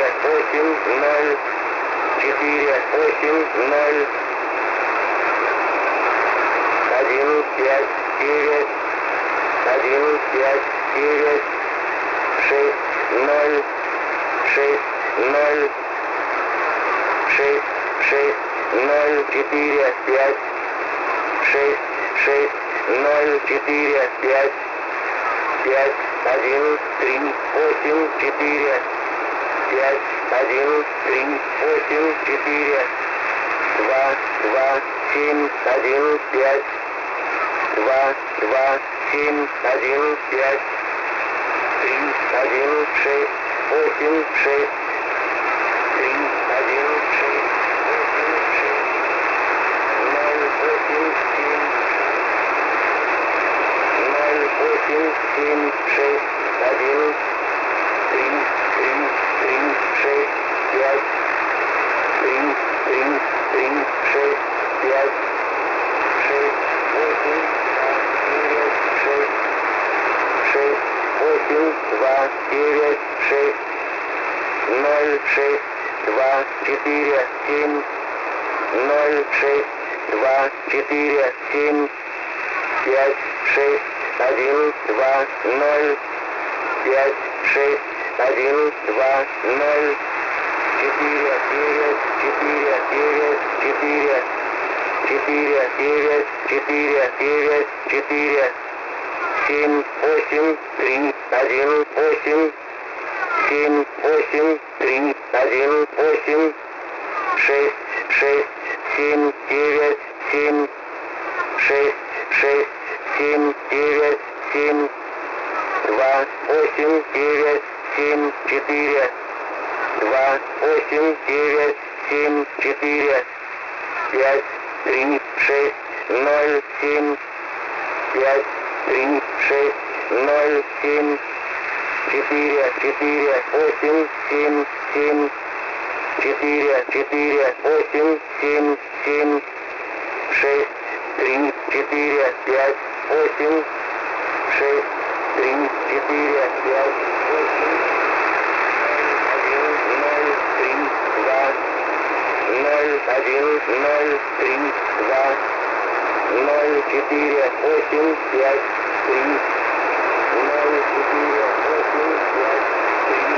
8, 0, 4, 8, 0, 1, 5, 9, 1, 5, 9, 6, 0, 6, 0, 6, 6, 0, 4, 5, 6, 6, 0, 4, 5, 5, 1, 3, 8, 4, 5, 1, 3, 8, 4, 2, 2, 7, 1, 5, 2, 2, 7, 1, 5, 3, 1, 6, 8, 6, 3, 1, 6, 8, 6, 0, 8, 7, 0, 8, 7, 6, 1, 3, 3, 3, 6, 5, 3, 3, 3, 6, 5, 6, 8, 9, 6, 6, 8, 2, 9, 6, 0, 6, 2, 4, 7, 0, 6, 2, 4, 7, 5, 6, 1, 2, 0, 5, 6, 1, 2, 0, 4, 9, 4, 9, 4, 4, 9, 4, 9, 4, 7, 8, 3, 1, 8, 7, 8, 3, 1, 8, 6, 6, 7, 9, 7, 6, 6, 7, 9, 7, 2, 8, 9, 7, 4, 2, 8, 9, 7, 4, 5, 3, 6, 0, 7, 5, 3, 6, 0, 7, 4, 4, 8, 7, 7, 4, 4, 8, 7, 7, 6, 3, 4, 5, 8, 6, 3, 4, 5, 8, 1, 0, 3, 2, 0, 1, 0, 3, 2, 0, 4, 8, 5, 3, 0, 4, 8, 5, 3,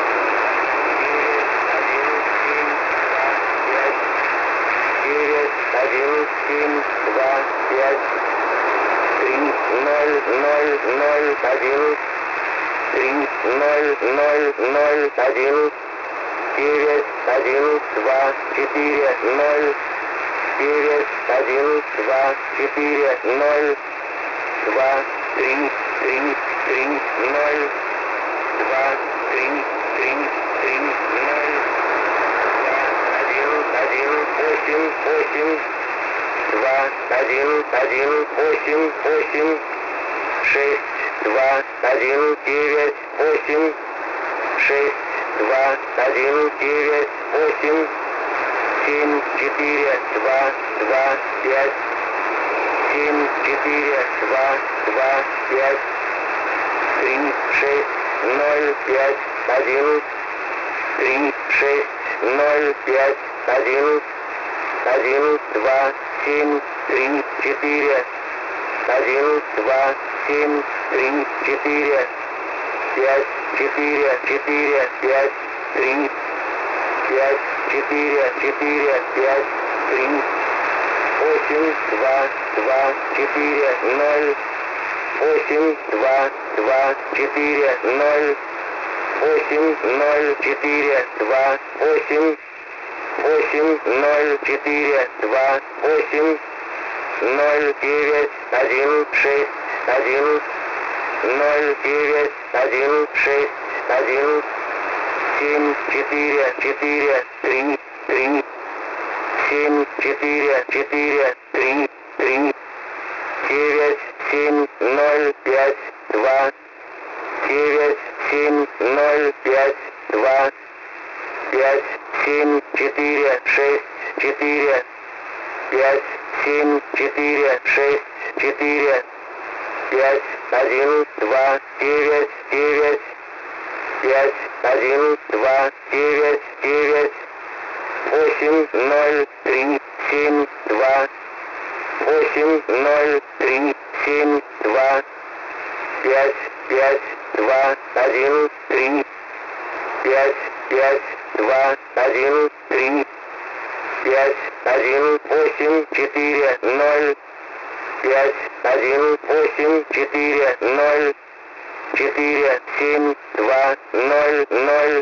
9, 1, 7, 2, 5, 3, 0, 0, 0, 1, 3, 0, 0, 0, 1, 9, 1, 2, 4, 0, 9, 1, 2, 4, 0, 2, 3, 3, 3, 0, 2, 3, 3, 3, 0, 1, 8, 8, 2, 1, 1, 8, 8, 6, 2, 1, 9, 8, 6, 2, 1, 9, 8, 7, 4, 2, 2, 5, 7, 4, 2, 2, 5, 3, 6, 0, 5, 1, 3, 6, 0, 5, 1, 1, 2, 7, 3, 4, 1, 2, 7, 3, 4, 5, 4, 4, 5, 3, 5, 4, 4, 5, 3, 8, 2, 2, 4, 0, 8, 2, 2, 4, 0, 8, 0, 4, 2, 8, 8, 0, 4, 2, 8, 0, 9, 1, 6, 1, 0, 9, 1, 6, 1, 7, 4, 4, 3, 3, 7, 4, 4, 3, 3, 9, 7, 0, 5, 2, 9, 7, 0, 5, 2, 5, 7, 4, 6, 4, 5, 7, 4, 6, 4, 5, 1, 2, 9, 9, 5, 1, 2, 9, 9, 8, 0, 3, 7, 2, 8, 0, 3, 7, 2, 5, 5, 2, 1, 3, 5, 5, 2, 1, 3, 5, 1, 8, 4, 0, 5, 1, 8, 4, 0, 4, 7, 2, 0, 0,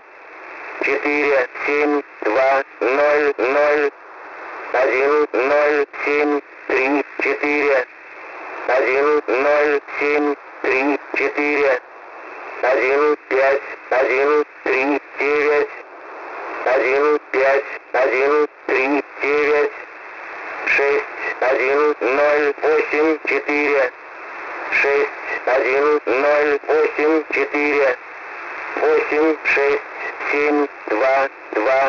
4, 7, 2, 0, 0, 1, 0, 7, 3, 4, 1, 0, 7, 3, 4, 1, 5, 1, 3, 9, 1, 5, 1, 3, 9, 6, 1, 0, 8, 4, 6, 1, 0, 8, 4, 8, 6, 7, 2, 2,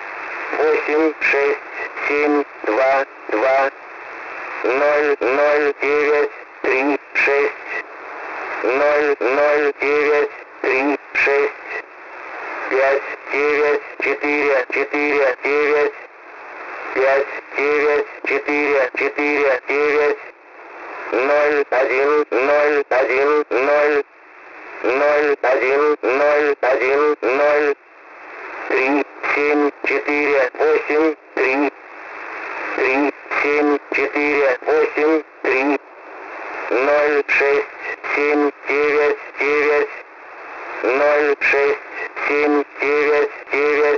8, 6, 7, 2, 2, 0, 0, 9, 3, 6, 0, 0, 9, 3, 6, 5, 9, 4, 4, 9, 5, 9, 4, 4, 9, 0, 1, 0, 1, 0, 0, 1, 0, 1, 0, 3, 7, 4, 8, 3, 3, 7, 4, 8, 3, 0, 6, 7, 9, 9, 0, 6, 7, 9, 9,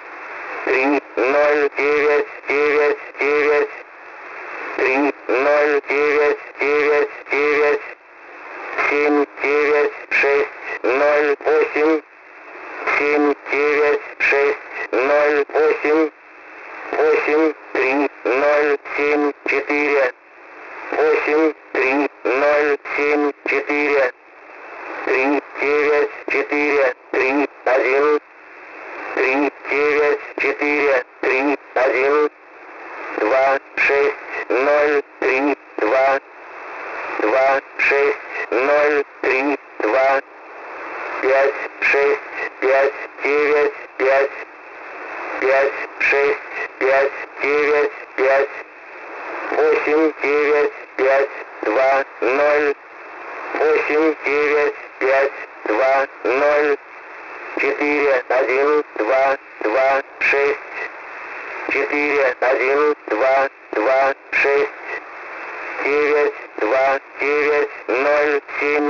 3, 0, 9, 9, 9, 3, 0, 9, 9, 9, 7, 9, 6, 0, 8, 7, 9, 6, 0, 8, 8, 3, 0, 7, 4, 8, 3, 0, 7, 4, 3, 9, 4, 3, 1, 3, 9, 4, 3, 1, 2, 6, 0, 3, 2, 2, 6, 0, 3, 2, 5, 6, 5, 9, 5, 5, 6, 5, 9, 5, 8, 9, 5, 2, 0, 8, 9, 5, 2, 0, 4, 1, 2, 2, 6, 4, 1, 2, 2, 6, 9, 2, 9, 0, 7,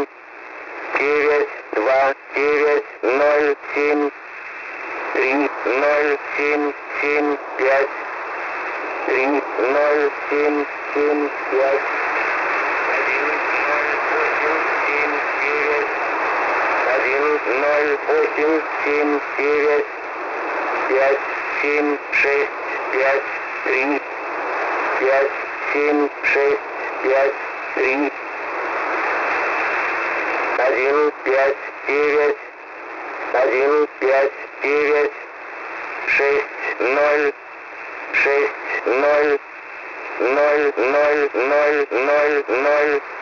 9, 2, 9, 0, 7, 3, 0, 7, 7, 5, 3, 0, 7, 7, 5, 1, 0, 8, 7, 9, 5, 7, 6, 5, 3, 5, 7, 6, 5, 3, 1, 5, 9, 1, 5, 9, 6, 0, 6, 0, 0, 0, 0, 0, 0,